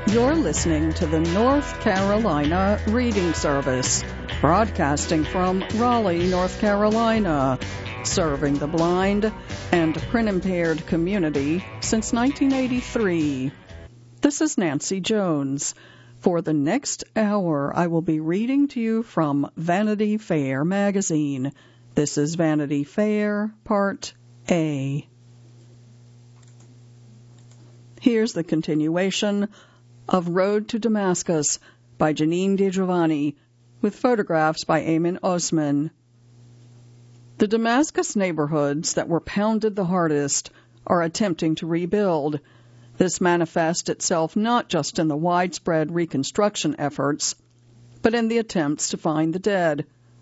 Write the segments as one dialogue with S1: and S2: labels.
S1: You're listening to the North Carolina Reading Service, broadcasting from Raleigh, North Carolina, serving the blind and print-impaired community since 1983. This is Nancy Jones. For the next hour, I will be reading to you from Vanity Fair magazine. This is Vanity Fair, Part A. Here's the continuation of Road to Damascus by Janine DeGiovanni, with photographs by Eamon Osman. The Damascus neighborhoods that were pounded the hardest are attempting to rebuild. This manifests itself not just in the widespread reconstruction efforts, but in the attempts to find the dead.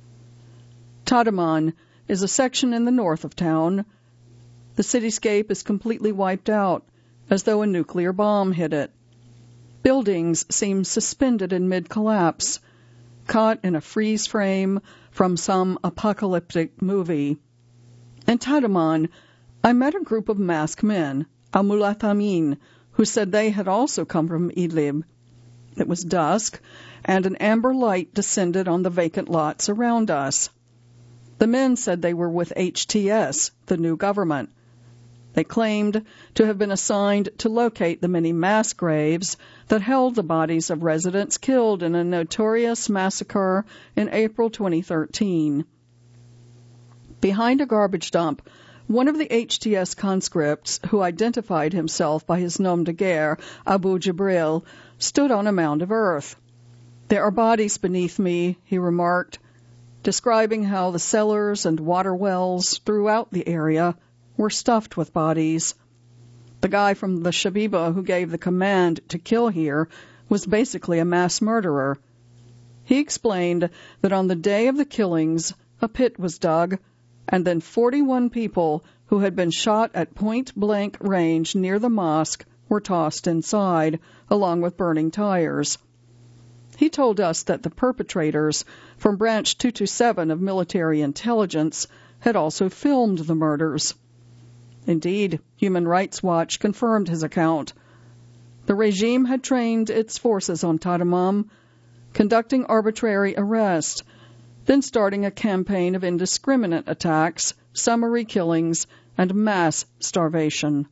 S1: Tadaman is a section in the north of town. The cityscape is completely wiped out, as though a nuclear bomb hit it. Buildings seem suspended in mid-collapse, caught in a freeze frame from some apocalyptic movie. In Tadaman, I met a group of masked men, Al-Mulathamin, who said they had also come from Idlib. It was dusk, and an amber light descended on the vacant lots around us. The men said they were with HTS, the new government. They claimed to have been assigned to locate the many mass graves that held the bodies of residents killed in a notorious massacre in April 2013. Behind a garbage dump, one of the HTS conscripts, who identified himself by his nom de guerre, Abu Jibril, stood on a mound of earth. "There are bodies beneath me," he remarked, describing how the cellars and water wells throughout the area were stuffed with bodies. The guy from the Shabiba who gave the command to kill here was basically a mass murderer. He explained that on the day of the killings, a pit was dug, and then 41 people who had been shot at point-blank range near the mosque were tossed inside, along with burning tires. He told us that the perpetrators from Branch 227 of military intelligence had also filmed the murders. Indeed, Human Rights Watch confirmed his account. The regime had trained its forces on Tadamam, conducting arbitrary arrests, then starting a campaign of indiscriminate attacks, summary killings, and mass starvation.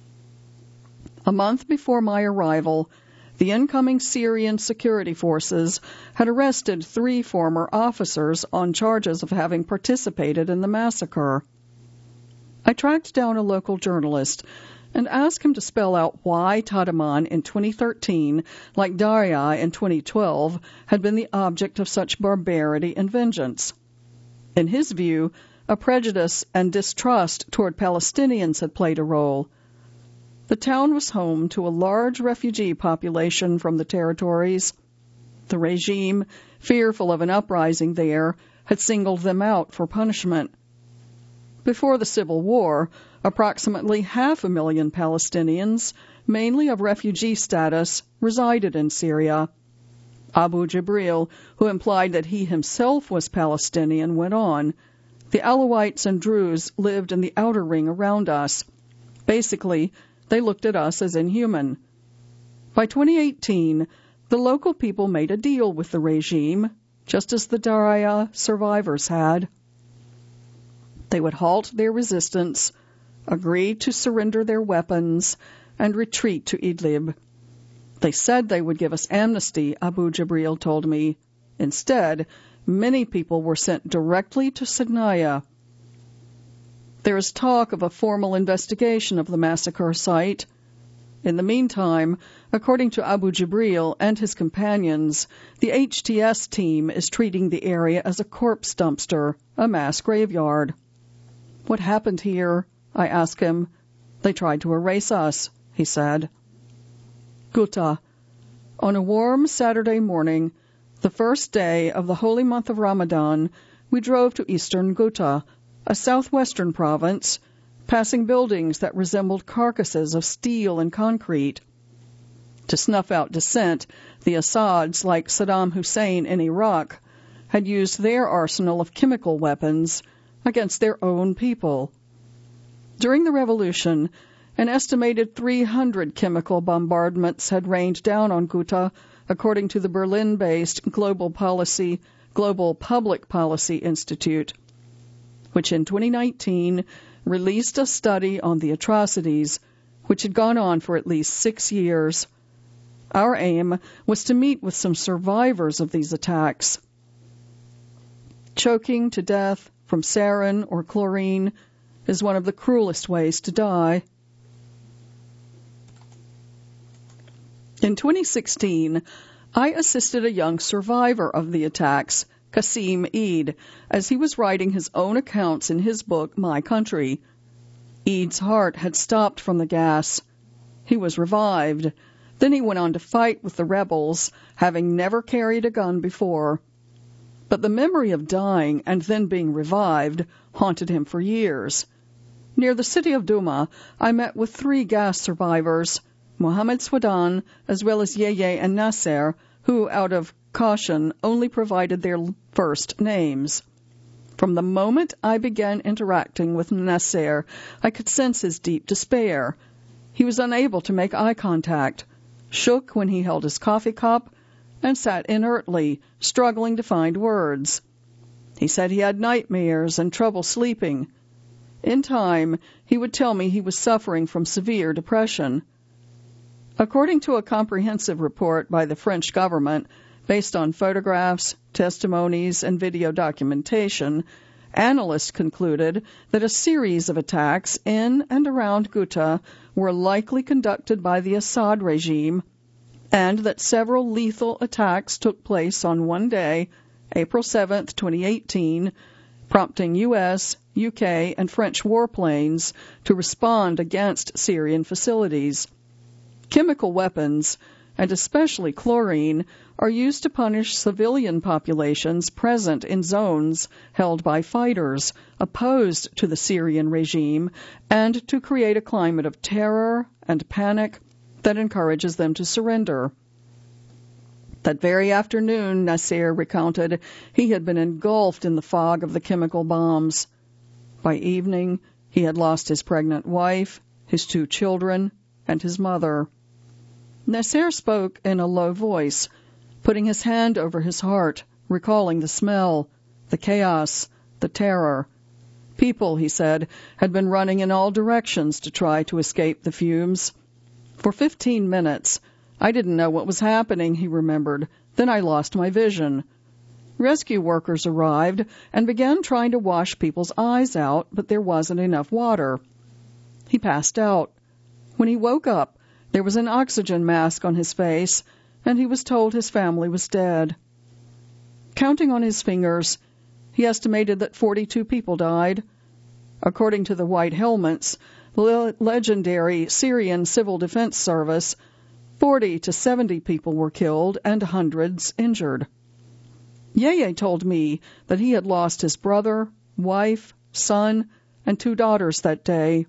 S1: A month before my arrival, the incoming Syrian security forces had arrested 3 former officers on charges of having participated in the massacre. I tracked down a local journalist and asked him to spell out why Tadaman in 2013, like Daria in 2012, had been the object of such barbarity and vengeance. In his view, a prejudice and distrust toward Palestinians had played a role. The town was home to a large refugee population from the territories. The regime, fearful of an uprising there, had singled them out for punishment. Before the Civil War, approximately 500,000 Palestinians, mainly of refugee status, resided in Syria. Abu Jibril, who implied that he himself was Palestinian, went on, "The Alawites and Druze lived in the outer ring around us. Basically, they looked at us as inhuman." By 2018, the local people made a deal with the regime, just as the Daria survivors had. They would halt their resistance, agree to surrender their weapons, and retreat to Idlib. They said they would give us amnesty, Abu Jibril told me. Instead, many people were sent directly to Signaya. There is talk of a formal investigation of the massacre site. In the meantime, according to Abu Jibril and his companions, the HTS team is treating the area as a corpse dumpster, a mass graveyard. "What happened here?" I asked him. "They tried to erase us," he said. Ghouta. On a warm Saturday morning, the first day of the holy month of Ramadan, we drove to eastern Ghouta, a southwestern province, passing buildings that resembled carcasses of steel and concrete. To snuff out dissent, the Assads, like Saddam Hussein in Iraq, had used their arsenal of chemical weapons against their own people. During the revolution, An estimated 300 chemical bombardments had rained down on Ghouta, according to the Berlin-based Global Public Policy Institute, which in 2019 released a study on the atrocities, which had gone on for at least 6 years. Our aim was to meet with some survivors of these attacks. Choking to death from sarin or chlorine is one of the cruelest ways to die. In 2016, I assisted a young survivor of the attacks, Qasim Eid, as he was writing his own accounts in his book, My Country. Eid's heart had stopped from the gas. He was revived. Then he went on to fight with the rebels, having never carried a gun before. But the memory of dying and then being revived haunted him for years. Near the city of Douma, I met with 3 gas survivors, Mohammed Swadan, as well as Yeye and Nasser, who, out of caution, only provided their first names. From the moment I began interacting with Nasser, I could sense his deep despair. He was unable to make eye contact, shook when he held his coffee cup, and sat inertly, struggling to find words. He said he had nightmares and trouble sleeping. In time, he would tell me he was suffering from severe depression. According to a comprehensive report by the French government, based on photographs, testimonies, and video documentation, analysts concluded that a series of attacks in and around Ghouta were likely conducted by the Assad regime, and that several lethal attacks took place on one day, April 7, 2018, prompting U.S., UK, and French warplanes to respond against Syrian facilities. Chemical weapons, and especially chlorine, are used to punish civilian populations present in zones held by fighters opposed to the Syrian regime and to create a climate of terror and panic that encourages them to surrender. That very afternoon, Nasser recounted, he had been engulfed in the fog of the chemical bombs. By evening, he had lost his pregnant wife, his 2 children, and his mother. Nasser spoke in a low voice, putting his hand over his heart, recalling the smell, the chaos, the terror. People, he said, had been running in all directions to try to escape the fumes. For 15 minutes, I didn't know what was happening, he remembered. Then I lost my vision. Rescue workers arrived and began trying to wash people's eyes out, but there wasn't enough water. He passed out. When he woke up, there was an oxygen mask on his face, and he was told his family was dead. Counting on his fingers, he estimated that 42 people died. According to the White Helmets, the legendary Syrian Civil Defense Service, 40 to 70 people were killed and hundreds injured. Yeye told me that he had lost his brother, wife, son, and 2 daughters that day.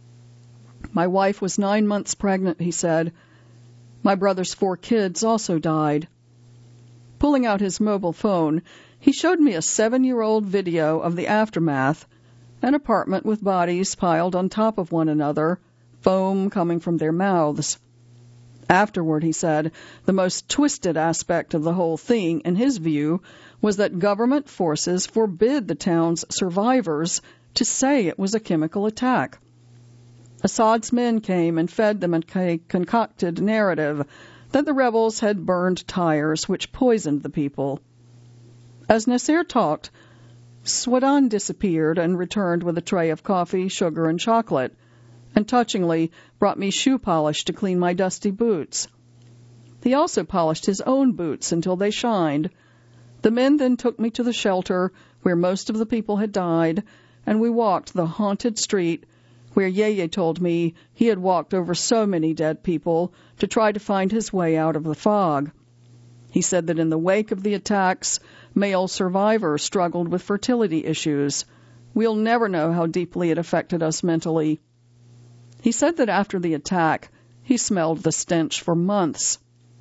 S1: My wife was 9 months pregnant, he said. My brother's 4 kids also died. Pulling out his mobile phone, he showed me a 7-year-old video of the aftermath, an apartment with bodies piled on top of one another, foam coming from their mouths. Afterward, he said, the most twisted aspect of the whole thing, in his view, was that government forces forbid the town's survivors to say it was a chemical attack. Assad's men came and fed them a concocted narrative that the rebels had burned tires which poisoned the people. As Nasser talked, Swadan disappeared and returned with a tray of coffee, sugar, and chocolate, and touchingly brought me shoe polish to clean my dusty boots. He also polished his own boots until they shined. The men then took me to the shelter where most of the people had died, and we walked the haunted street where Yeye told me he had walked over so many dead people to try to find his way out of the fog. He said that in the wake of the attacks, male survivors struggled with fertility issues. We'll never know how deeply it affected us mentally. He said that after the attack, he smelled the stench for months.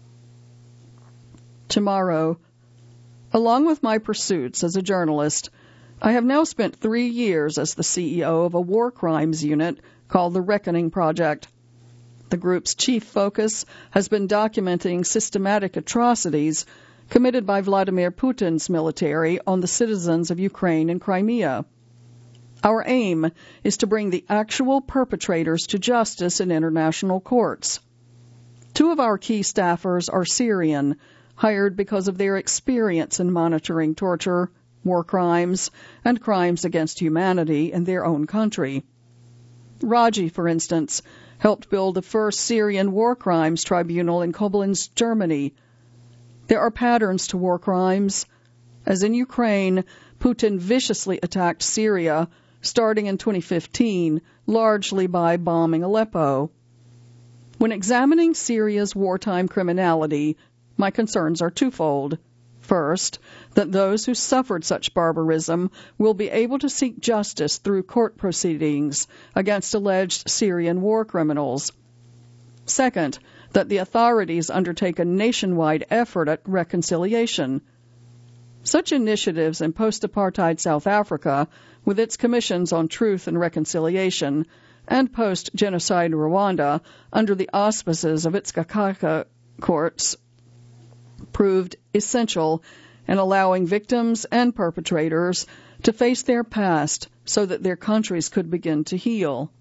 S1: Tomorrow, along with my pursuits as a journalist, I have now spent 3 years as the CEO of a war crimes unit called the Reckoning Project. The group's chief focus has been documenting systematic atrocities committed by Vladimir Putin's military on the citizens of Ukraine and Crimea. Our aim is to bring the actual perpetrators to justice in international courts. 2 of our key staffers are Syrian, hired because of their experience in monitoring torture, war crimes, and crimes against humanity in their own country. Raji, for instance, helped build the first Syrian war crimes tribunal in Koblenz, Germany. There are patterns to war crimes. As in Ukraine, Putin viciously attacked Syria, starting in 2015, largely by bombing Aleppo. When examining Syria's wartime criminality, my concerns are twofold. First, that those who suffered such barbarism will be able to seek justice through court proceedings against alleged Syrian war criminals. Second, that the authorities undertake a nationwide effort at reconciliation. Such initiatives in post-apartheid South Africa, with its commissions on truth and reconciliation, and post-genocide Rwanda, under the auspices of its Gacaca courts, proved essential in allowing victims and perpetrators to face their past so that their countries could begin to heal.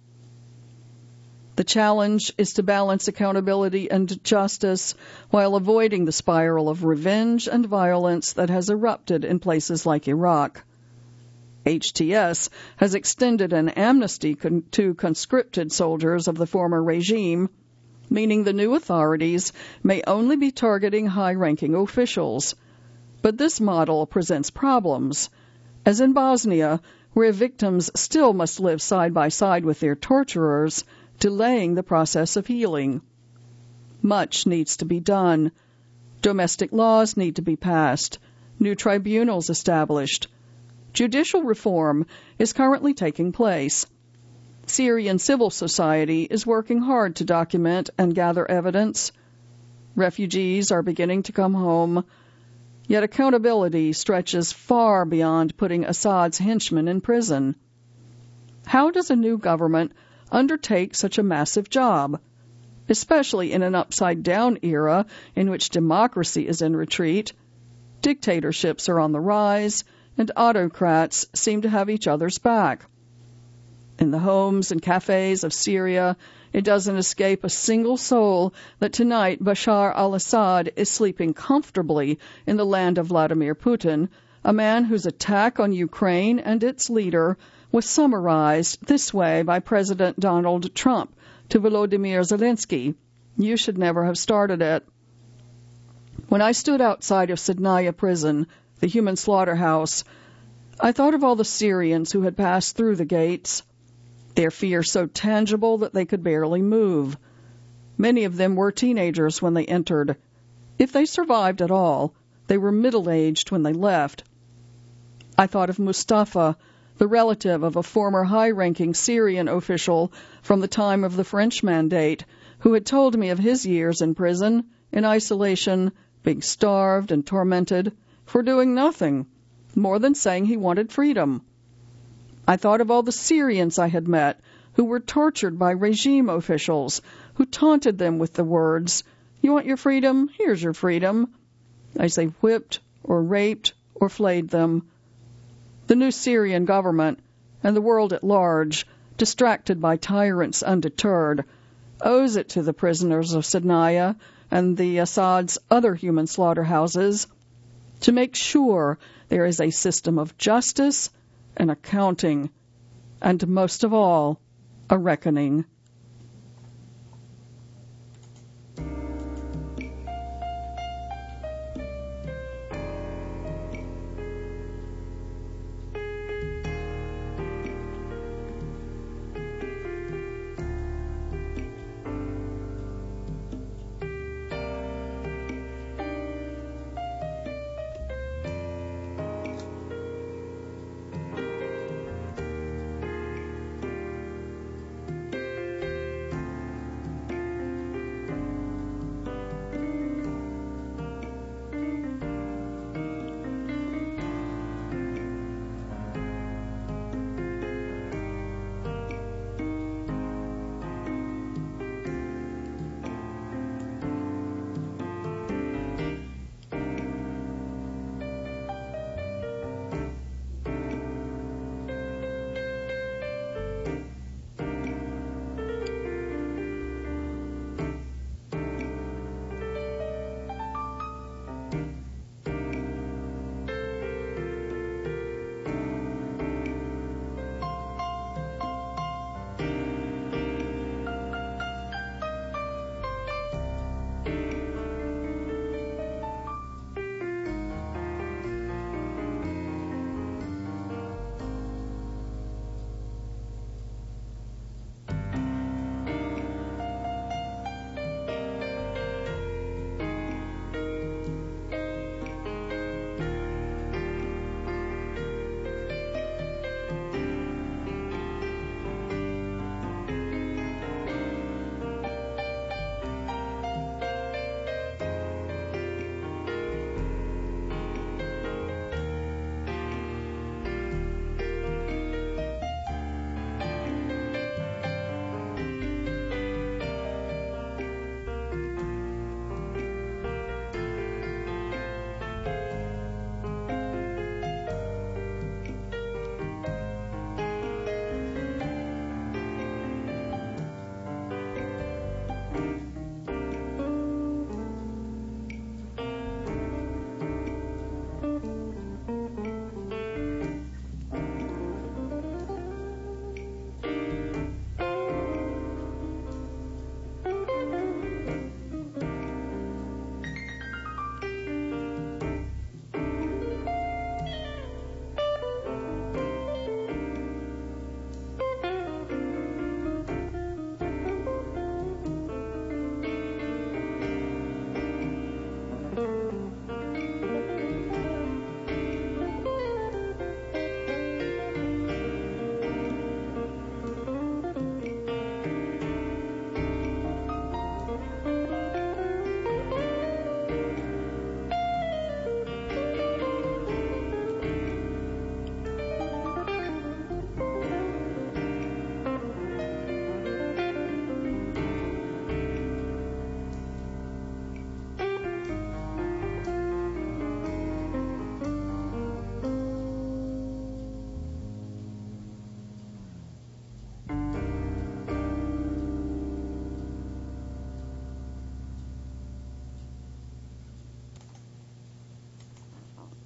S1: The challenge is to balance accountability and justice while avoiding the spiral of revenge and violence that has erupted in places like Iraq. HTS has extended an amnesty to conscripted soldiers of the former regime, meaning the new authorities may only be targeting high-ranking officials. But this model presents problems, as in Bosnia, where victims still must live side by side with their torturers, delaying the process of healing. Much needs to be done. Domestic laws need to be passed, new tribunals established. Judicial reform is currently taking place. Syrian civil society is working hard to document and gather evidence. Refugees are beginning to come home. Yet accountability stretches far beyond putting Assad's henchmen in prison. How does a new government undertake such a massive job, especially in an upside-down era in which democracy is in retreat, dictatorships are on the rise, and autocrats seem to have each other's back? In the homes and cafes of Syria, it doesn't escape a single soul that tonight Bashar al-Assad is sleeping comfortably in the land of Vladimir Putin, a man whose attack on Ukraine and its leader was summarized this way by President Donald Trump to Volodymyr Zelensky: "You should never have started it." When I stood outside of Sednaya prison, the human slaughterhouse, I thought of all the Syrians who had passed through the gates, their fear so tangible that they could barely move. Many of them were teenagers when they entered. If they survived at all, they were middle-aged when they left. I thought of Mustafa, the relative of a former high-ranking Syrian official from the time of the French Mandate, who had told me of his years in prison, in isolation, being starved and tormented, for doing nothing, more than saying he wanted freedom. I thought of all the Syrians I had met who were tortured by regime officials who taunted them with the words, "You want your freedom? Here's your freedom," as they whipped or raped or flayed them. The new Syrian government and the world at large, distracted by tyrants undeterred, owes it to the prisoners of Sednaya and the Assad's other human slaughterhouses to make sure there is a system of justice and accounting, and most of all, a reckoning.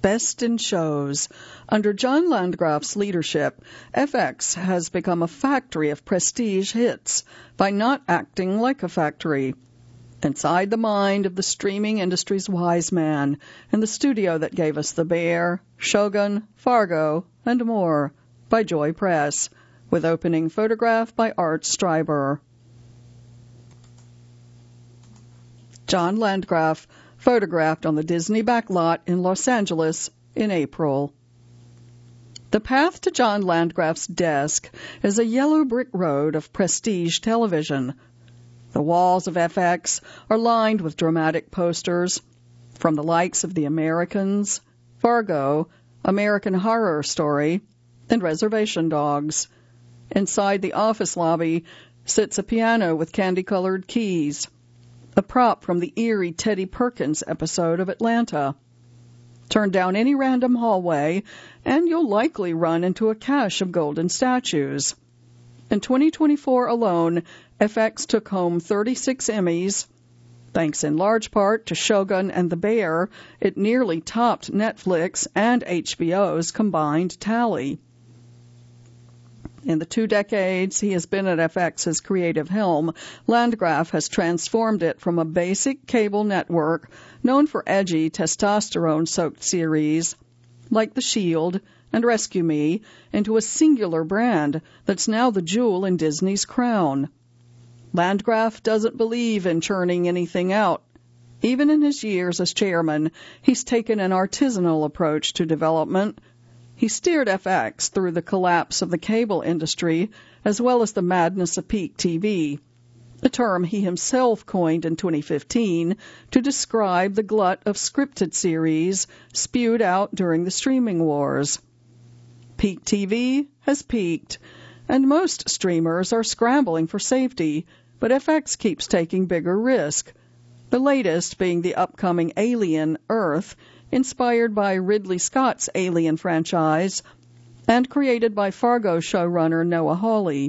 S1: Best in Shows. Under John Landgraf's leadership, FX has become a factory of prestige hits by not acting like a factory. Inside the mind of the streaming industry's wise man, in the studio that gave us The Bear, Shogun, Fargo, and more, by Joy Press, with opening photograph by Art Streiber. John Landgraf, photographed on the Disney backlot in Los Angeles in April. The path to John Landgraf's desk is a yellow brick road of prestige television. The walls of FX are lined with dramatic posters from the likes of The Americans, Fargo, American Horror Story, and Reservation Dogs. Inside the office lobby sits a piano with candy-colored keys, a prop from the eerie Teddy Perkins episode of Atlanta. Turn down any random hallway, and you'll likely run into a cache of golden statues. In 2024 alone, FX took home 36 Emmys. Thanks in large part to Shogun and The Bear, it nearly topped Netflix and HBO's combined tally. In the 2 decades he has been at FX's creative helm, Landgraf has transformed it from a basic cable network known for edgy, testosterone-soaked series like The Shield and Rescue Me into a singular brand that's now the jewel in Disney's crown. Landgraf doesn't believe in churning anything out. Even in his years as chairman, he's taken an artisanal approach to development. He steered FX through the collapse of the cable industry as well as the madness of peak TV, a term he himself coined in 2015 to describe the glut of scripted series spewed out during the streaming wars. Peak TV has peaked, and most streamers are scrambling for safety, but FX keeps taking bigger risk, the latest being the upcoming Alien Earth, inspired by Ridley Scott's Alien franchise and created by Fargo showrunner Noah Hawley.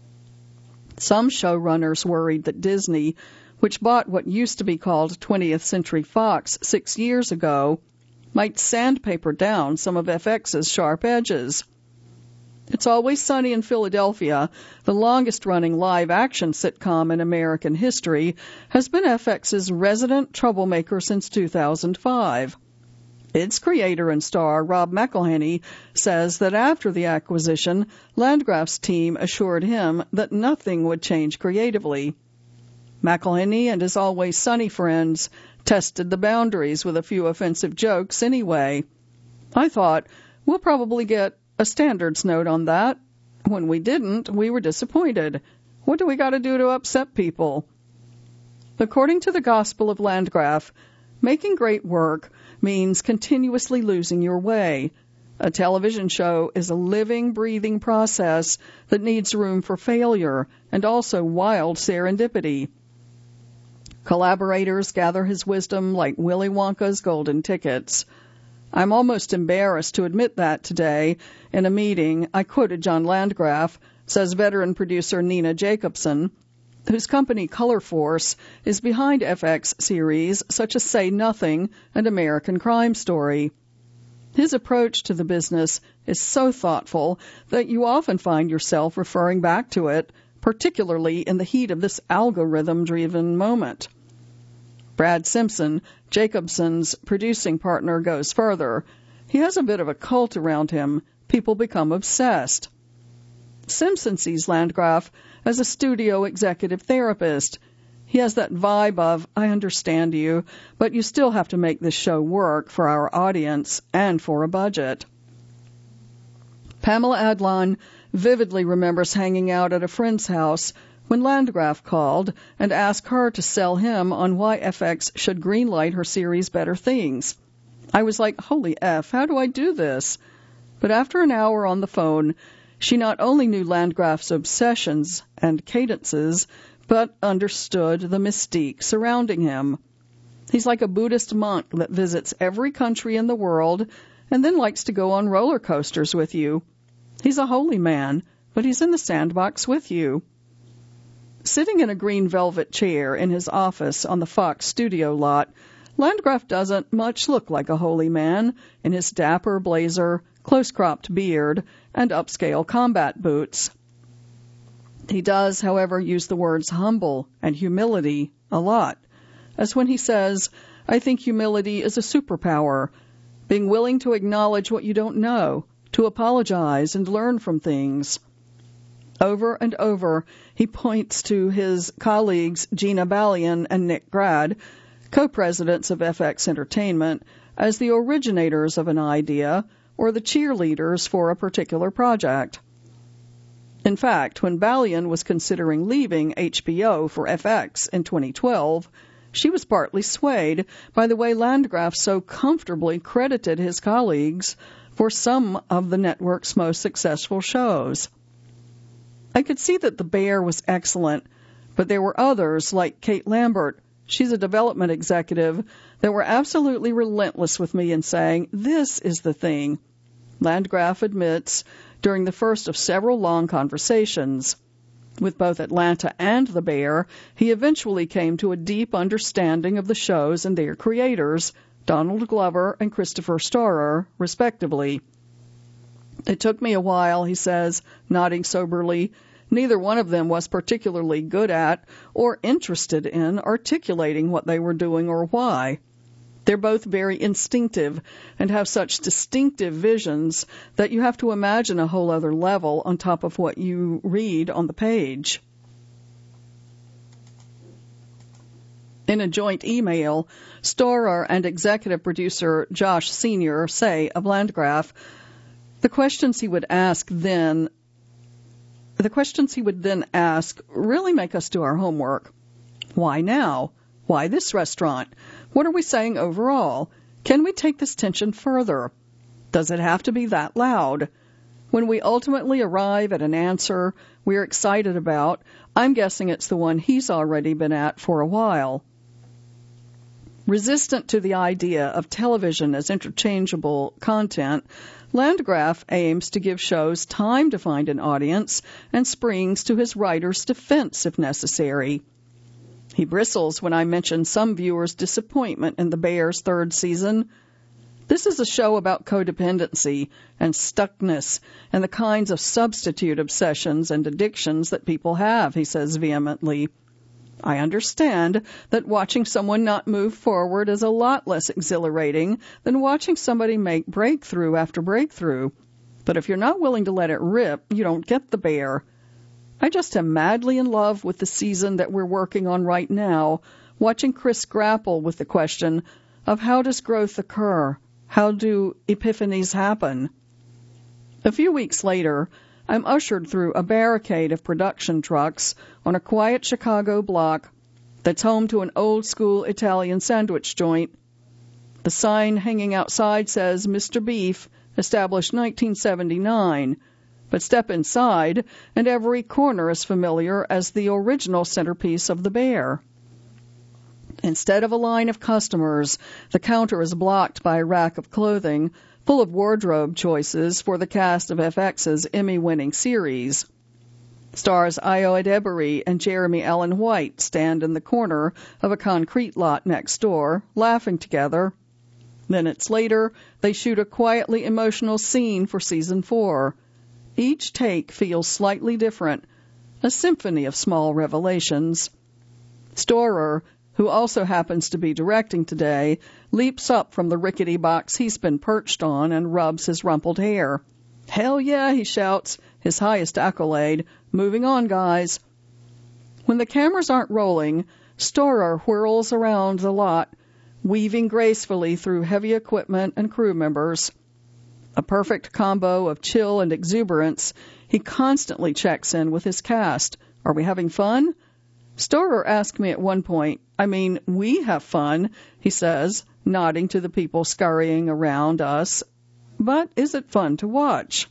S1: Some showrunners worried that Disney, which bought what used to be called 20th Century Fox 6 years ago, might sandpaper down some of FX's sharp edges. It's Always Sunny in Philadelphia, the longest-running live-action sitcom in American history, has been FX's resident troublemaker since 2005. Its creator and star, Rob McElhenney, says that after the acquisition, Landgraf's team assured him that nothing would change creatively. McElhenney and his Always Sunny friends tested the boundaries with a few offensive jokes anyway. I thought, we'll probably get a standards note on that. When we didn't, we were disappointed. What do we got to do to upset people? According to the Gospel of Landgraf, making great work means continuously losing your way. A television show is a living, breathing process that needs room for failure and also wild serendipity. Collaborators gather his wisdom like Willy Wonka's golden tickets. I'm almost embarrassed to admit that today. In a meeting, I quoted John Landgraf, says veteran producer Nina Jacobson, whose company Color Force is behind FX series such as Say Nothing and American Crime Story. His approach to the business is so thoughtful that you often find yourself referring back to it, particularly in the heat of this algorithm-driven moment. Brad Simpson, Jacobson's producing partner, goes further. He has a bit of a cult around him. People become obsessed. Simpson sees Landgraf as a studio executive therapist. He has that vibe of, I understand you, but you still have to make this show work for our audience and for a budget. Pamela Adlon vividly remembers hanging out at a friend's house when Landgraf called and asked her to sell him on why FX should greenlight her series Better Things. I was like, holy F, how do I do this? But after an hour on the phone, she not only knew Landgraf's obsessions and cadences, but understood the mystique surrounding him. He's like a Buddhist monk that visits every country in the world and then likes to go on roller coasters with you. He's a holy man, but he's in the sandbox with you. Sitting in a green velvet chair in his office on the Fox studio lot, Landgraf doesn't much look like a holy man in his dapper blazer, close-cropped beard, and upscale combat boots. He does, however, use the words humble and humility a lot, as when he says, "I think humility is a superpower, being willing to acknowledge what you don't know, to apologize and learn from things." Over and over, he points to his colleagues Gina Balian and Nick Grad, co-presidents of FX Entertainment, as the originators of an idea or the cheerleaders for a particular project. In fact, when Balian was considering leaving HBO for FX in 2012, she was partly swayed by the way Landgraf so comfortably credited his colleagues for some of the network's most successful shows. I could see that The Bear was excellent, but there were others, like Kate Lambert, she's a development executive, that were absolutely relentless with me in saying, "This is the thing." Landgraf admits, during the first of several long conversations with both Atlanta and The Bear, he eventually came to a deep understanding of the shows and their creators, Donald Glover and Christopher Storer, respectively. "It took me a while," he says, nodding soberly. "Neither one of them was particularly good at or interested in articulating what they were doing or why. They're both very instinctive and have such distinctive visions that you have to imagine a whole other level on top of what you read on the page." In a joint email, Storer and executive producer Josh Sr. say of Landgraf, the questions he would then ask really make us do our homework. Why now? Why this restaurant? What are we saying overall? Can we take this tension further? Does it have to be that loud? When we ultimately arrive at an answer we're excited about, I'm guessing it's the one he's already been at for a while. Resistant to the idea of television as interchangeable content, Landgraf aims to give shows time to find an audience and springs to his writer's defense if necessary. He bristles when I mention some viewers' disappointment in The Bear's third season. "This is a show about codependency and stuckness and the kinds of substitute obsessions and addictions that people have," he says vehemently. "I understand that watching someone not move forward is a lot less exhilarating than watching somebody make breakthrough after breakthrough. But if you're not willing to let it rip, you don't get The Bear. I just am madly in love with the season that we're working on right now, watching Chris grapple with the question of how does growth occur? How do epiphanies happen?" A few weeks later, I'm ushered through a barricade of production trucks on a quiet Chicago block that's home to an old-school Italian sandwich joint. The sign hanging outside says Mr. Beef, established 1979, but step inside, and every corner is familiar as the original centerpiece of The Bear. Instead of a line of customers, the counter is blocked by a rack of clothing full of wardrobe choices for the cast of FX's Emmy-winning series. Stars Io Adebari and Jeremy Allen White stand in the corner of a concrete lot next door, laughing together. Minutes later, they shoot a quietly emotional scene for Season 4. Each take feels slightly different, a symphony of small revelations. Storer, who also happens to be directing today, leaps up from the rickety box he's been perched on and rubs his rumpled hair. "Hell yeah," he shouts, his highest accolade. "Moving on, guys." When the cameras aren't rolling, Storer whirls around the lot, weaving gracefully through heavy equipment and crew members. A perfect combo of chill and exuberance, he constantly checks in with his cast. "Are we having fun?" Storer asked me at one point, "We have fun," he says, nodding to the people scurrying around us. But is it fun to watch?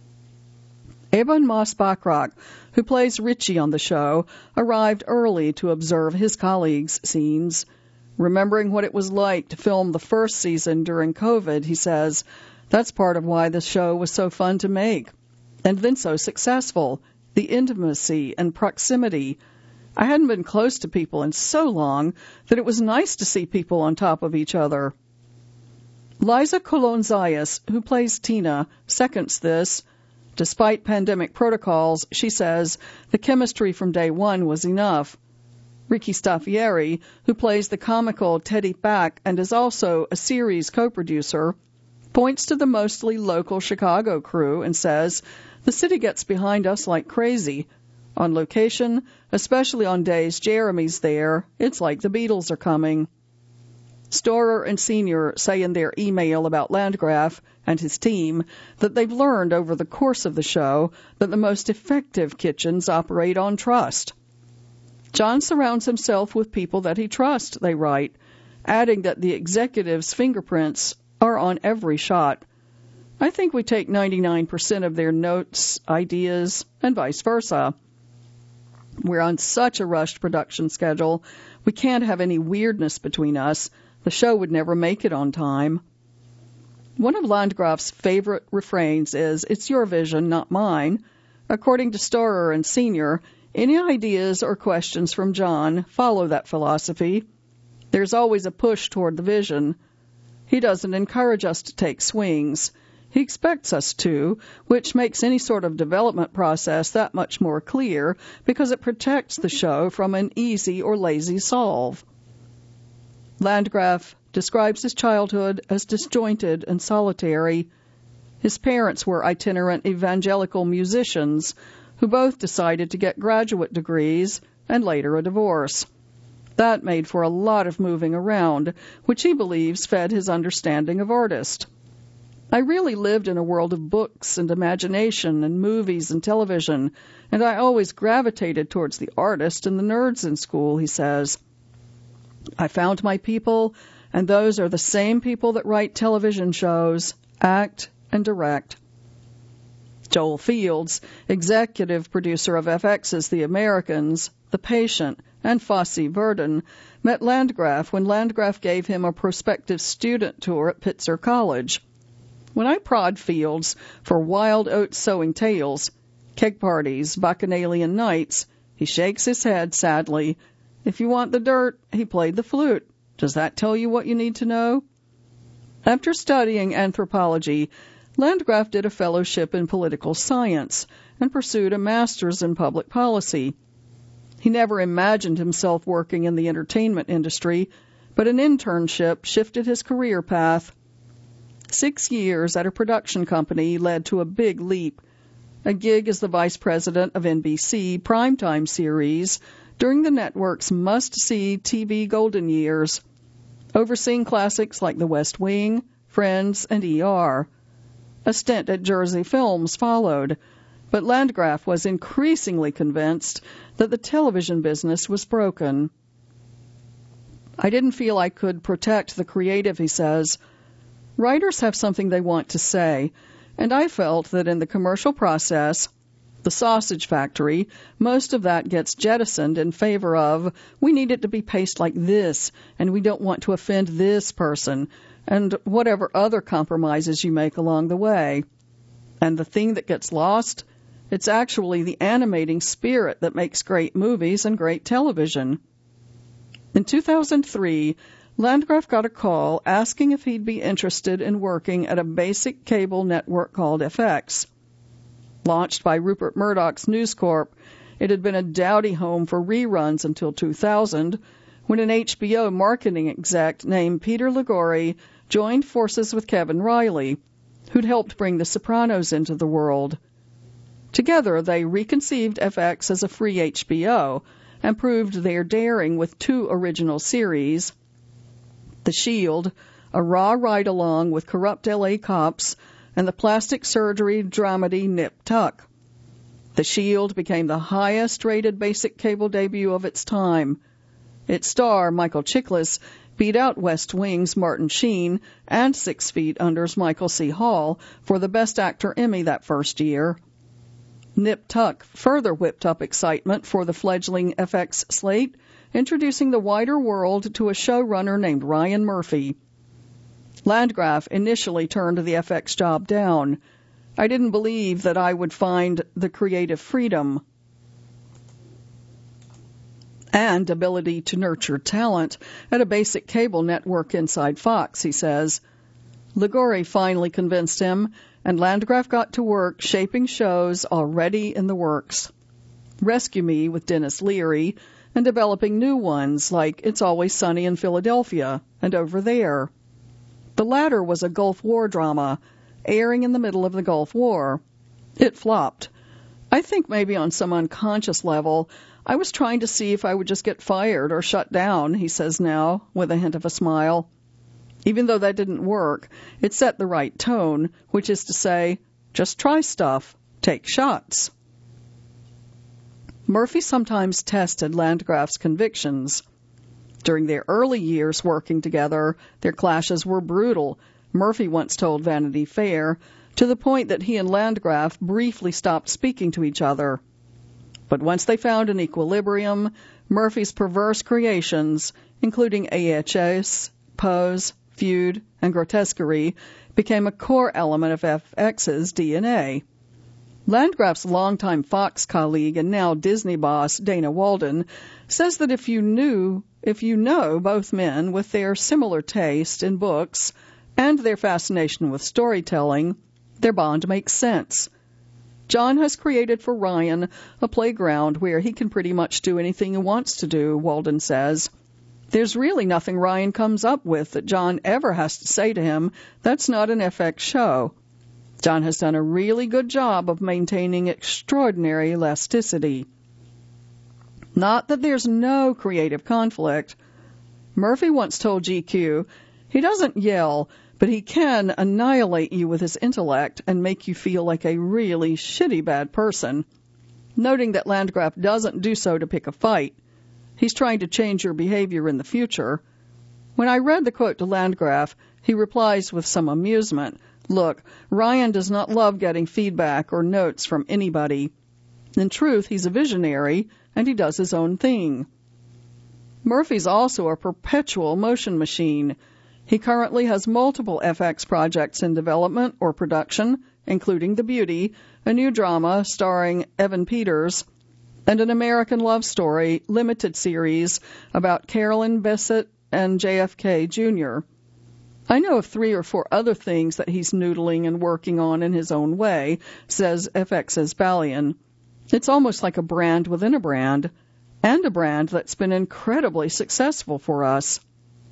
S1: Ebon Moss-Bachrach, who plays Richie on the show, arrived early to observe his colleagues' scenes. Remembering what it was like to film the first season during COVID, he says, "That's part of why the show was so fun to make, and then so successful, the intimacy and proximity. I hadn't been close to people in so long that it was nice to see people on top of each other. Liza Colon-Zayas, who plays Tina, seconds this. Despite pandemic protocols, she says the chemistry from day one was enough. Ricky Staffieri, who plays the comical Teddy Back and is also a series co-producer, points to the mostly local Chicago crew and says, "The city gets behind us like crazy. On location, especially on days Jeremy's there, it's like the Beatles are coming." Storer and Senior say in their email about Landgraf and his team that they've learned over the course of the show that the most effective kitchens operate on trust. John surrounds himself with people that he trusts, they write, adding that the executives' fingerprints are on every shot. I think we take 99% of their notes, ideas, and vice versa. We're on such a rushed production schedule, we can't have any weirdness between us. The show would never make it on time. One of Landgraf's favorite refrains is, "It's your vision, not mine." According to Storer and Senior, any ideas or questions from John follow that philosophy. There's always a push toward the vision. He doesn't encourage us to take swings. He expects us to, which makes any sort of development process that much more clear because it protects the show from an easy or lazy solve. Landgraf describes his childhood as disjointed and solitary. His parents were itinerant evangelical musicians who both decided to get graduate degrees and later a divorce. That made for a lot of moving around, which he believes fed his understanding of artist. "I really lived in a world of books and imagination and movies and television, and I always gravitated towards the artist and the nerds in school," he says. "I found my people, and those are the same people that write television shows, act, and direct." Joel Fields, executive producer of FX's The Americans, The Patient, and Fosse Verdon, met Landgraf when Landgraf gave him a prospective student tour at Pitzer College. "When I prod Fields for wild oat sowing tales, keg parties, bacchanalian nights, he shakes his head sadly. If you want the dirt, he played the flute. Does that tell you what you need to know?" After studying anthropology, Landgraf did a fellowship in political science and pursued a master's in public policy. He never imagined himself working in the entertainment industry, but an internship shifted his career path. 6 years at a production company led to a big leap. A gig as the vice president of NBC primetime series during the network's must-see TV golden years, overseeing classics like The West Wing, Friends, and ER. A stint at Jersey Films followed, but Landgraf was increasingly convinced that the television business was broken. "I didn't feel I could protect the creative," he says. "Writers have something they want to say, and I felt that in the commercial process, the sausage factory, most of that gets jettisoned in favor of, we need it to be paced like this, and we don't want to offend this person, and whatever other compromises you make along the way. And the thing that gets lost, it's actually the animating spirit that makes great movies and great television." In 2003, Landgraf got a call asking if he'd be interested in working at a basic cable network called FX. Launched by Rupert Murdoch's News Corp, it had been a dowdy home for reruns until 2000, when an HBO marketing exec named Peter Ligori joined forces with Kevin Riley, who'd helped bring The Sopranos into the world. Together, they reconceived FX as a free HBO and proved their daring with 2 original series: The Shield, a raw ride-along with corrupt LA cops, and the plastic surgery dramedy Nip Tuck. The Shield became the highest-rated basic cable debut of its time. Its star, Michael Chiklis, beat out West Wing's Martin Sheen and 6 Feet Under's Michael C. Hall for the Best Actor Emmy that first year. Nip Tuck further whipped up excitement for the fledgling FX slate, introducing the wider world to a showrunner named Ryan Murphy. Landgraf initially turned the FX job down. "I didn't believe that I would find the creative freedom." and ability to nurture talent at a basic cable network inside Fox, he says. Ligori finally convinced him, and Landgraf got to work shaping shows already in the works. Rescue Me with Dennis Leary, and developing new ones like It's Always Sunny in Philadelphia and Over There. The latter was a Gulf War drama, airing in the middle of the Gulf War. It flopped. I think maybe on some unconscious level, I was trying to see if I would just get fired or shut down, he says now, with a hint of a smile. Even though that didn't work, it set the right tone, which is to say, just try stuff, take shots. Murphy sometimes tested Landgraf's convictions. During their early years working together, their clashes were brutal, Murphy once told Vanity Fair, to the point that he and Landgraf briefly stopped speaking to each other. But once they found an equilibrium, Murphy's perverse creations, including AHS, Pose, Feud, and Grotesquerie, became a core element of FX's DNA. Landgraf's longtime Fox colleague and now Disney boss, Dana Walden, says that if you know both men with their similar taste in books and their fascination with storytelling, their bond makes sense. John has created for Ryan a playground where he can pretty much do anything he wants to do, Walden says. There's really nothing Ryan comes up with that John ever has to say to him that's not an FX show. John has done a really good job of maintaining extraordinary elasticity. Not that there's no creative conflict. Murphy once told GQ, he doesn't yell, but he can annihilate you with his intellect and make you feel like a really shitty bad person, noting that Landgraf doesn't do so to pick a fight. He's trying to change your behavior in the future. When I read the quote to Landgraf, he replies with some amusement, "Look, Ryan does not love getting feedback or notes from anybody. In truth, he's a visionary, and he does his own thing." Murphy's also a perpetual motion machine. He currently has multiple FX projects in development or production, including The Beauty, a new drama starring Evan Peters, and an American Love Story limited series about Carolyn Bessette and JFK Jr. I know of 3 or 4 other things that he's noodling and working on in his own way, says FX's Balian. It's almost like a brand within a brand, and a brand that's been incredibly successful for us.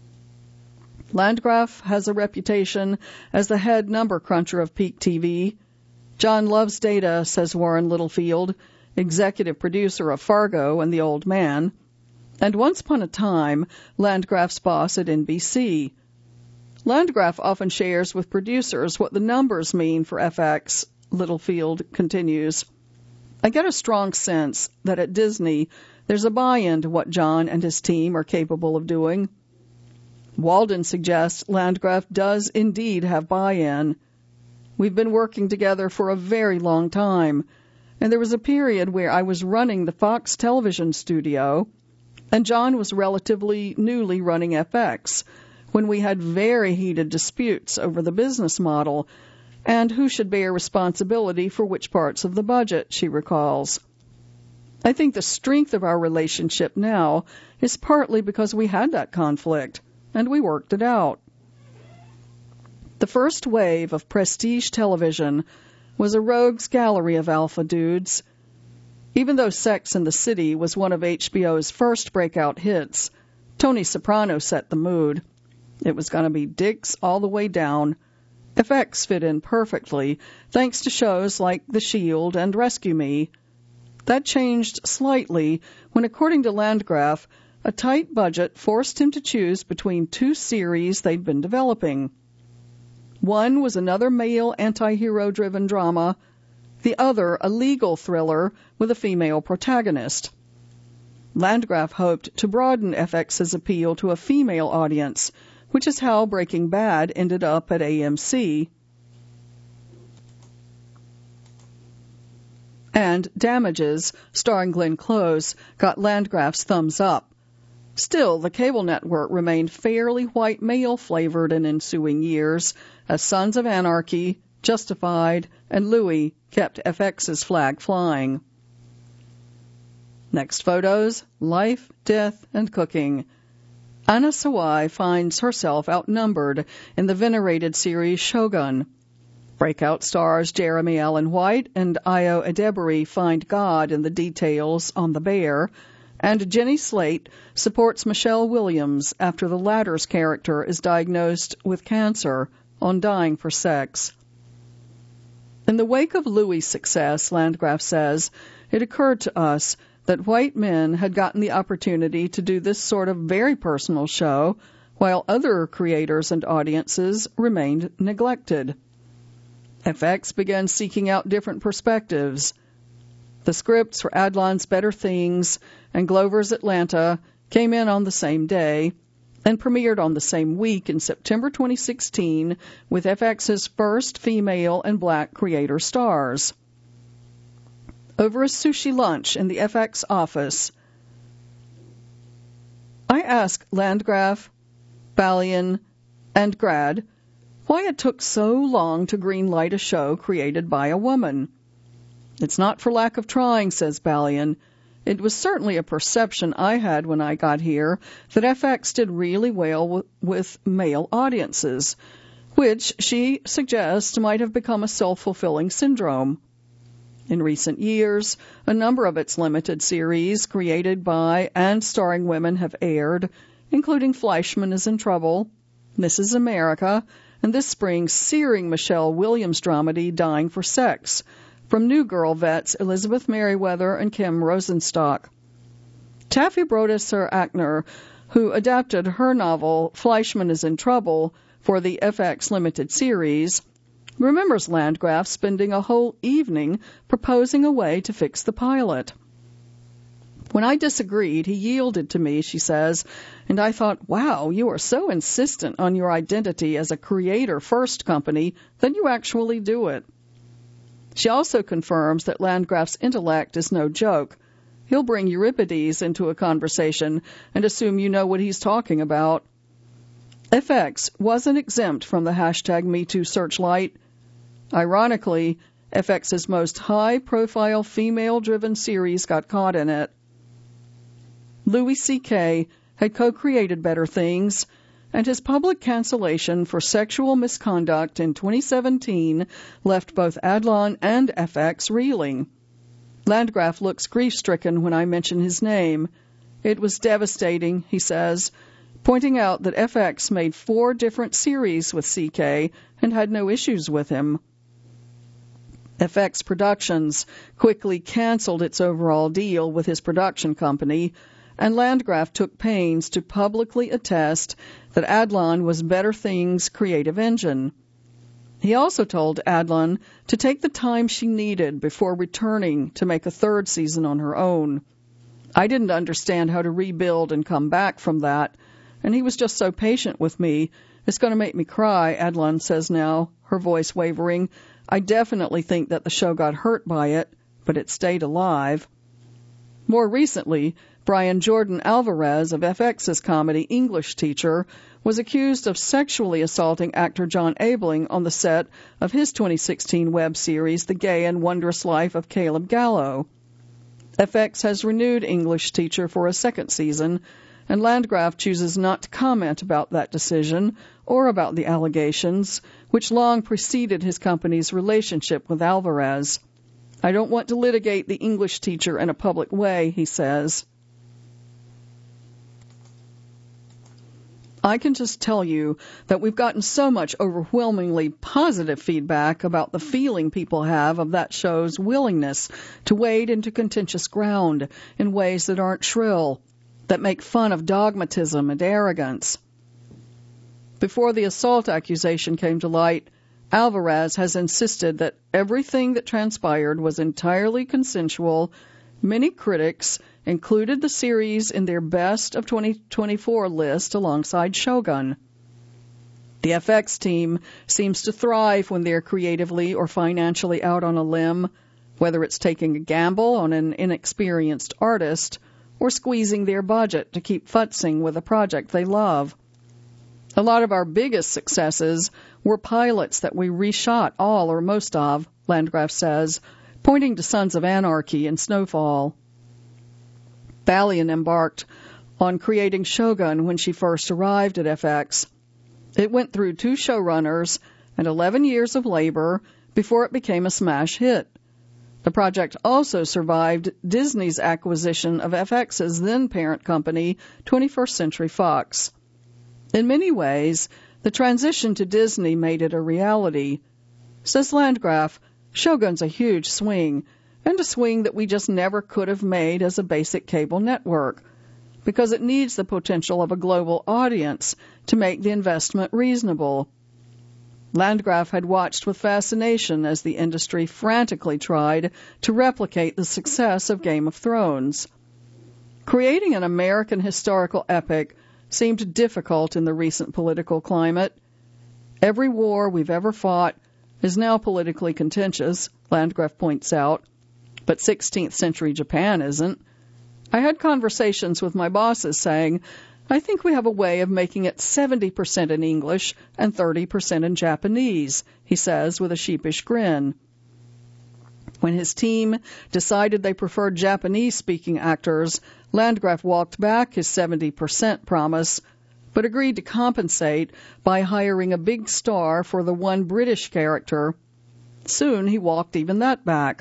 S1: Landgraf has a reputation as the head number cruncher of peak TV. John loves data, says Warren Littlefield, executive producer of Fargo and The Old Man, and once upon a time, Landgraf's boss at NBC. Landgraf often shares with producers what the numbers mean for FX, Littlefield continues. I get a strong sense that at Disney, there's a buy-in to what John and his team are capable of doing. Walden suggests Landgraf does indeed have buy-in. We've been working together for a very long time, and there was a period where I was running the Fox television studio, and John was relatively newly running FX, when we had very heated disputes over the business model and who should bear responsibility for which parts of the budget, she recalls. I think the strength of our relationship now is partly because we had that conflict, and we worked it out. The first wave of prestige television was a rogues gallery of alpha dudes. Even though Sex and the City was one of HBO's first breakout hits, Tony Soprano set the mood. It was going to be dicks all the way down. FX fit in perfectly, thanks to shows like The Shield and Rescue Me. That changed slightly when, according to Landgraf, a tight budget forced him to choose between 2 series they'd been developing. One was another male anti-hero-driven drama, the other a legal thriller with a female protagonist. Landgraf hoped to broaden FX's appeal to a female audience, which is how Breaking Bad ended up at AMC. And Damages, starring Glenn Close, got Landgraf's thumbs up. Still, the cable network remained fairly white male-flavored in ensuing years, as Sons of Anarchy, Justified, and Louie kept FX's flag flying. Next photos, life, death, and cooking. Anna Sawai finds herself outnumbered in the venerated series Shogun. Breakout stars Jeremy Allen White and Io Adebari find God in the details on the bear, and Jenny Slate supports Michelle Williams after the latter's character is diagnosed with cancer on Dying for Sex. In the wake of Louis' success, Landgraf says, it occurred to us that white men had gotten the opportunity to do this sort of very personal show, while other creators and audiences remained neglected. FX began seeking out different perspectives. The scripts for Adlon's Better Things and Glover's Atlanta came in on the same day and premiered on the same week in September 2016 with FX's first female and black creator stars. Over a sushi lunch in the FX office, I asked Landgraf, Balian, and Grad why it took so long to greenlight a show created by a woman. It's not for lack of trying, says Balian. It was certainly a perception I had when I got here that FX did really well with male audiences, which she suggests might have become a self-fulfilling syndrome. In recent years, a number of its limited series created by and starring women have aired, including Fleischman is in Trouble, Mrs. America, and this spring's searing Michelle Williams dramedy Dying for Sex, from New Girl vets Elizabeth Merriweather and Kim Rosenstock. Taffy Brodesser-Akner, who adapted her novel Fleischman is in Trouble for the FX limited series, remembers Landgraf spending a whole evening proposing a way to fix the pilot. When I disagreed, he yielded to me, she says, and I thought, wow, you are so insistent on your identity as a creator-first company that you actually do it. She also confirms that Landgraf's intellect is no joke. He'll bring Euripides into a conversation and assume you know what he's talking about. FX wasn't exempt from the hashtag MeToo searchlight. Ironically, FX's most high-profile female-driven series got caught in it. Louis C.K. had co-created Better Things, and his public cancellation for sexual misconduct in 2017 left both Adlon and FX reeling. Landgraf looks grief-stricken when I mention his name. It was devastating, he says, pointing out that FX made 4 different series with CK and had no issues with him. FX Productions quickly canceled its overall deal with his production company, and Landgraf took pains to publicly attest that Adlon was Better Things' creative engine. He also told Adlon to take the time she needed before returning to make a 3rd season on her own. I didn't understand how to rebuild and come back from that, and he was just so patient with me. It's going to make me cry, Adlon says now, her voice wavering. I definitely think that the show got hurt by it, but it stayed alive. More recently, Brian Jordan Alvarez of FX's comedy English Teacher was accused of sexually assaulting actor John Abeling on the set of his 2016 web series The Gay and Wondrous Life of Caleb Gallo. FX has renewed English Teacher for a 2nd season, and Landgraf chooses not to comment about that decision or about the allegations, which long preceded his company's relationship with Alvarez. I don't want to litigate the English Teacher in a public way, he says. I can just tell you that we've gotten so much overwhelmingly positive feedback about the feeling people have of that show's willingness to wade into contentious ground in ways that aren't shrill, that make fun of dogmatism and arrogance. Before the assault accusation came to light, Alvarez has insisted that everything that transpired was entirely consensual. Many critics included the series in their Best of 2024 list alongside Shogun. The FX team seems to thrive when they're creatively or financially out on a limb, whether it's taking a gamble on an inexperienced artist or squeezing their budget to keep futzing with a project they love. A lot of our biggest successes were pilots that we reshot all or most of, Landgraf says, pointing to Sons of Anarchy and Snowfall. Balian embarked on creating Shogun when she first arrived at FX. It went through 2 showrunners and 11 years of labor before it became a smash hit. The project also survived Disney's acquisition of FX's then parent company, 21st Century Fox. In many ways, the transition to Disney made it a reality. Says Landgraf, Shogun's a huge swing, and a swing that we just never could have made as a basic cable network, because it needs the potential of a global audience to make the investment reasonable. Landgraf had watched with fascination as the industry frantically tried to replicate the success of Game of Thrones. Creating an American historical epic seemed difficult in the recent political climate. Every war we've ever fought is now politically contentious, Landgraf points out, but 16th century Japan isn't. I had conversations with my bosses saying, I think we have a way of making it 70% in English and 30% in Japanese, he says with a sheepish grin. When his team decided they preferred Japanese-speaking actors, Landgraf walked back his 70% promise, but agreed to compensate by hiring a big star for the one British character. Soon he walked even that back.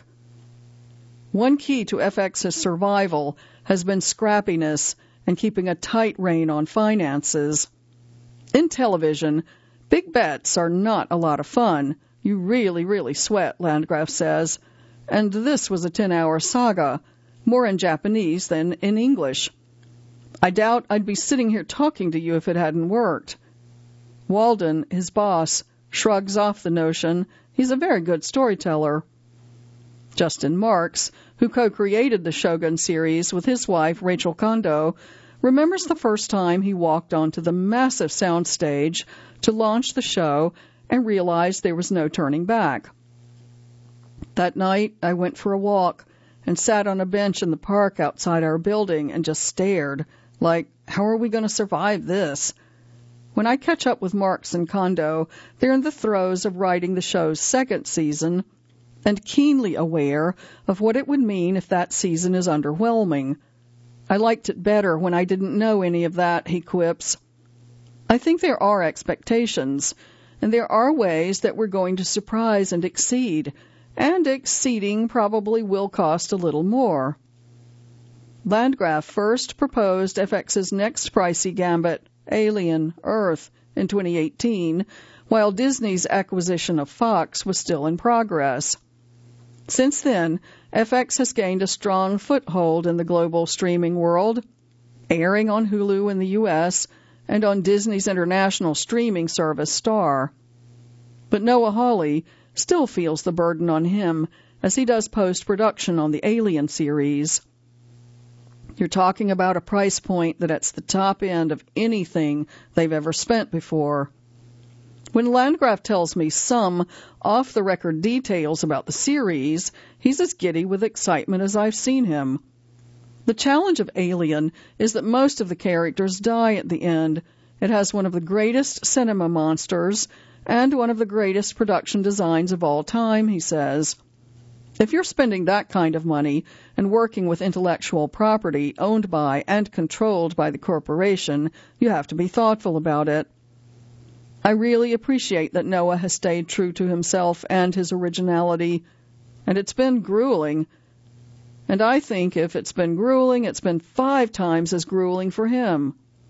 S1: One key to FX's survival has been scrappiness and keeping a tight rein on finances. In television, big bets are not a lot of fun. You really sweat, Landgraf says. And this was a 10-hour saga, more in Japanese than in English. I doubt I'd be sitting here talking to you if it hadn't worked. Walden, his boss, shrugs off the notion. He's a very good storyteller. Justin Marks, who co-created the Shogun series with his wife, Rachel Kondo, remembers the first time he walked onto the massive soundstage to launch the show and realized there was no turning back. That night, I went for a walk and sat on a bench in the park outside our building and just stared, like, how are we going to survive this? When I catch up with Marks and Kondo, they're in the throes of writing the show's second season, and keenly aware of what it would mean if that season is underwhelming. I liked it better when I didn't know any of that, he quips. I think there are expectations, and there are ways that we're going to surprise and exceed, and exceeding probably will cost a little more. Landgraf first proposed FX's next pricey gambit, Alien, Earth, in 2018, while Disney's acquisition of Fox was still in progress. Since then, FX has gained a strong foothold in the global streaming world, airing on Hulu in the U.S. and on Disney's international streaming service Star. But Noah Hawley still feels the burden on him as he does post-production on the Alien series. You're talking about a price point that's the top end of anything they've ever spent before. When Landgraf tells me some off-the-record details about the series, he's as giddy with excitement as I've seen him. The challenge of Alien is that most of the characters die at the end. It has one of the greatest cinema monsters and one of the greatest production designs of all time, he says. If you're spending that kind of money and working with intellectual property owned by and controlled by the corporation, you have to be thoughtful about it. I really appreciate that Noah has stayed true to himself and his originality, and it's been grueling. And I think if it's been grueling, it's been 5 times as grueling for him.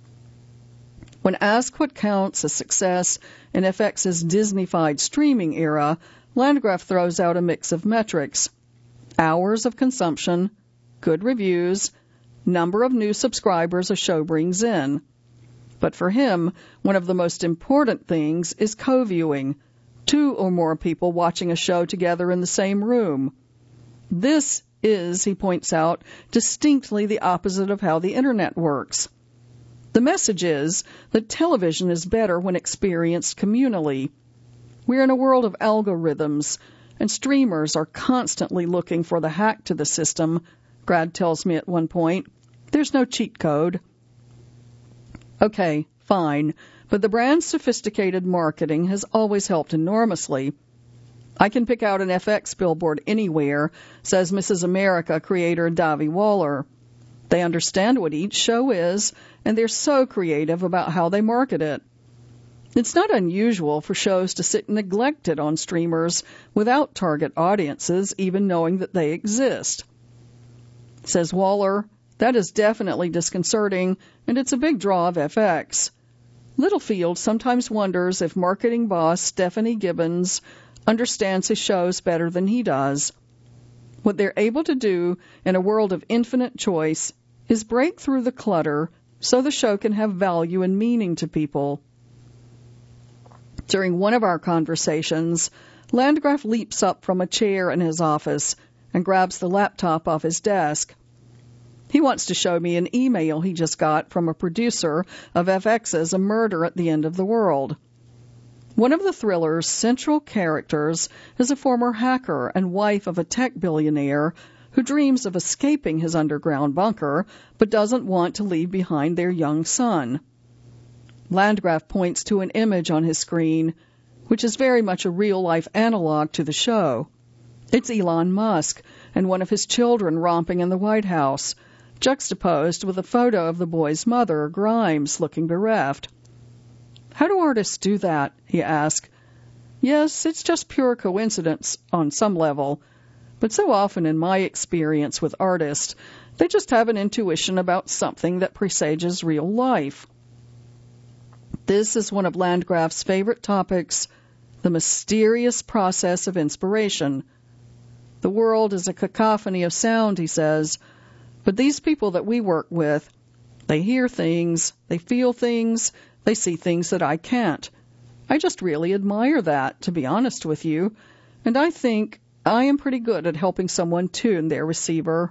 S1: When asked what counts as success in FX's Disney-fied streaming era, Landgraf throws out a mix of metrics: hours of consumption, good reviews, number of new subscribers a show brings in. But for him, one of the most important things is co-viewing, 2 or more people watching a show together in the same room. This is, he points out, distinctly the opposite of how the Internet works. The message is that television is better when experienced communally. We're in a world of algorithms, and streamers are constantly looking for the hack to the system, Grad tells me at one point. There's no cheat code. Okay, fine, but the brand's sophisticated marketing has always helped enormously. I can pick out an FX billboard anywhere, says Mrs. America creator Davi Waller. They understand what each show is, and they're so creative about how they market it. It's not unusual for shows to sit neglected on streamers without target audiences even knowing that they exist. Says Waller, that is definitely disconcerting, and it's a big draw of FX. Littlefield sometimes wonders if marketing boss Stephanie Gibbons understands his shows better than he does. What they're able to do in a world of infinite choice is break through the clutter so the show can have value and meaning to people. During one of our conversations, Landgraf leaps up from a chair in his office and grabs the laptop off his desk. He wants to show me an email he just got from a producer of FX's A Murder at the End of the World. One of the thriller's central characters is a former hacker and wife of a tech billionaire who dreams of escaping his underground bunker but doesn't want to leave behind their young son. Landgraf points to an image on his screen, which is very much a real-life analog to the show. It's Elon Musk and one of his children romping in the White House, juxtaposed with a photo of the boy's mother, Grimes, looking bereft. How do artists do that? He asked. Yes, it's just pure coincidence on some level, but so often in my experience with artists, they just have an intuition about something that presages real life. This is one of Landgraf's favorite topics, the mysterious process of inspiration. The world is a cacophony of sound, he says, but these people that we work with, they hear things, they feel things, they see things that I can't. I just really admire that, to be honest with you, and I think I am pretty good at helping someone tune their receiver.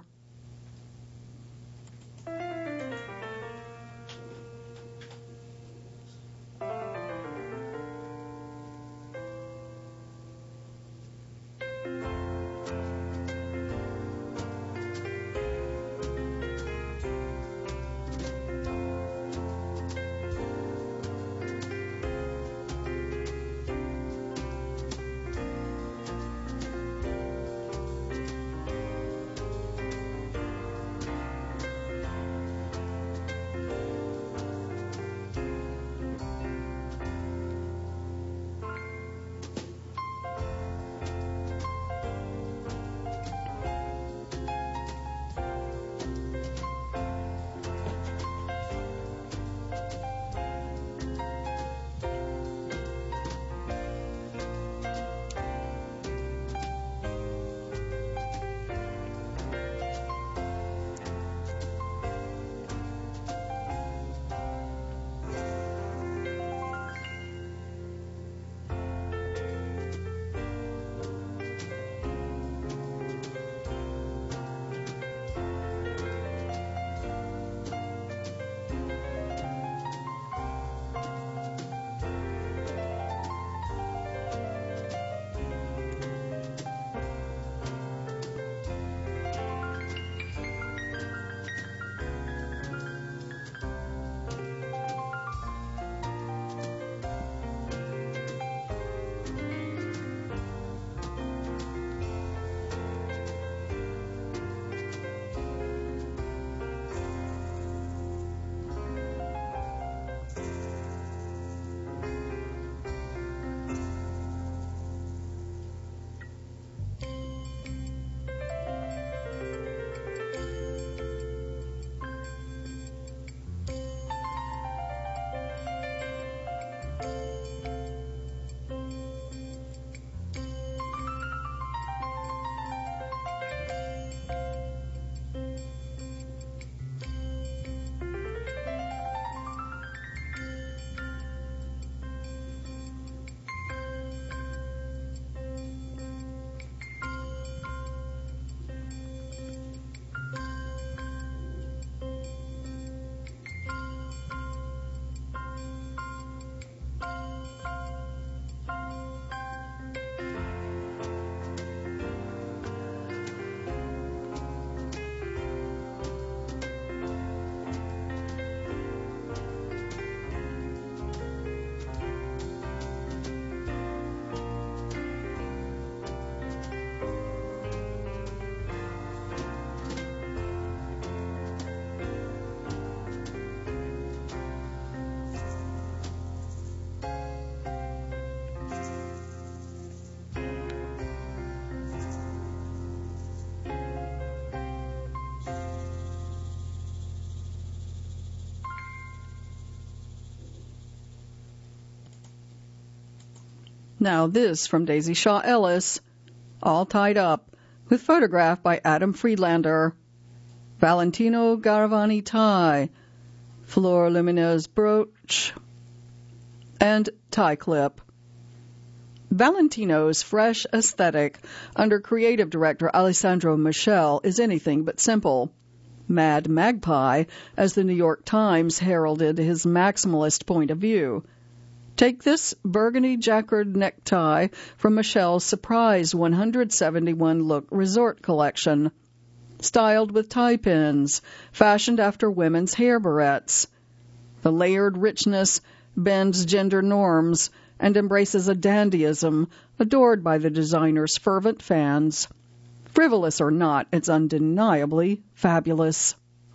S1: Now this from Daisy Shaw Ellis, All Tied Up, with photograph by Adam Friedlander. Valentino Garavani tie, Fleur Lumineuse brooch, and tie clip. Valentino's fresh aesthetic under creative director Alessandro Michel is anything but simple. Mad Magpie, as the New York Times heralded his maximalist point of view. Take this burgundy jacquard necktie from Michel's surprise 171-look resort collection. Styled with tie pins, fashioned after women's hair barrettes. The layered richness bends gender norms and embraces a dandyism adored by the designer's fervent fans. Frivolous or not, it's undeniably fabulous.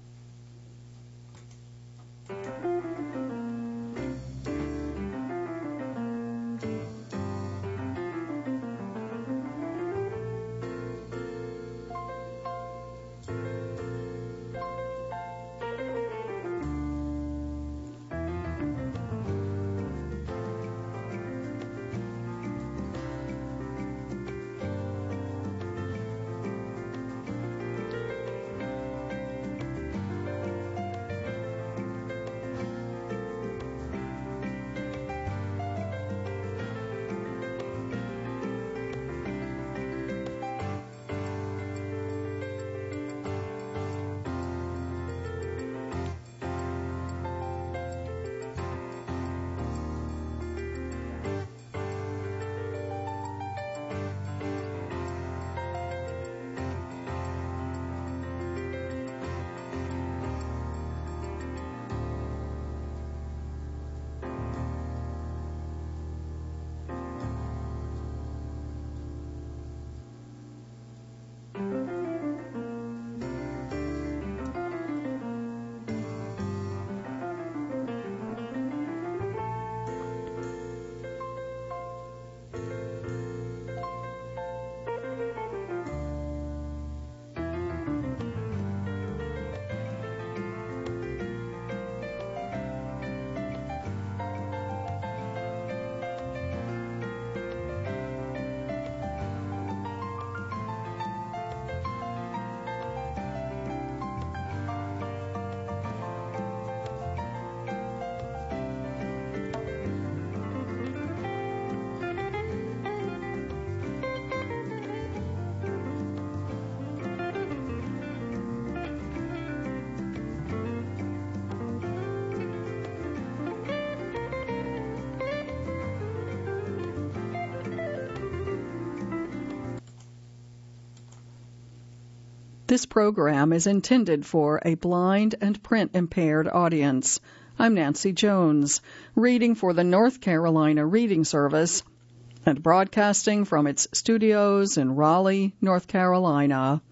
S1: This program is intended for a blind and print-impaired audience. I'm Nancy Jones, reading for the North Carolina Reading Service and broadcasting from its studios in Raleigh, North Carolina.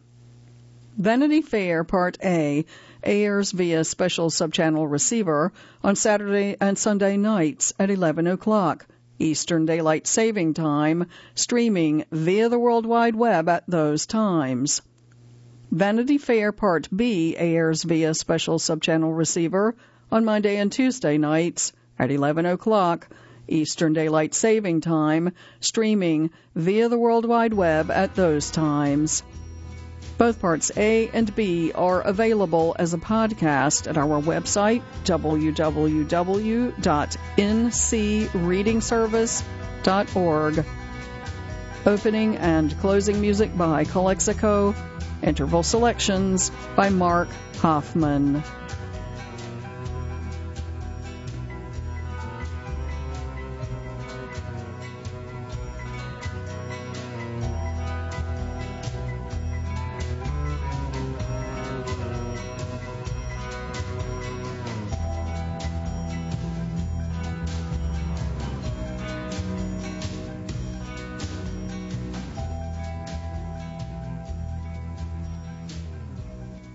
S1: Vanity Fair Part A airs via special subchannel receiver on Saturday and Sunday nights at 11 o'clock Eastern Daylight Saving Time, streaming via the World Wide Web at those times. Vanity Fair Part B airs via special subchannel receiver on Monday and Tuesday nights at 11 o'clock Eastern Daylight Saving Time, streaming via the World Wide Web at those times. Both Parts A and B are available as a podcast at our website, www.ncreadingservice.org. Opening and closing music by Calexico. Interval selections by Mark Hoffman.